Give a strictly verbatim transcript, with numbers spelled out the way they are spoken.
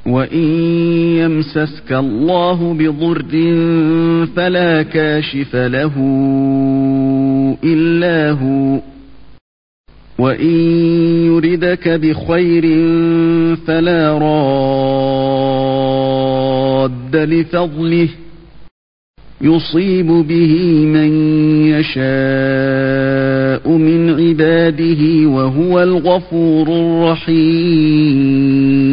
وَإِن يَمْسَسْكَ اللَّهُ بِضُرٍّ فَلَا كَاشِفَ لَهُ إِلَّا هُوَ وَإِن يُرِدْكَ بِخَيْرٍ فَلَا رَادَّ لِفَضْلِهِ يُصِيبُ بِهِ مَن يَشَاءُ مِنْ عِبَادِهِ وَهُوَ الْغَفُورُ الرَّحِيمُ.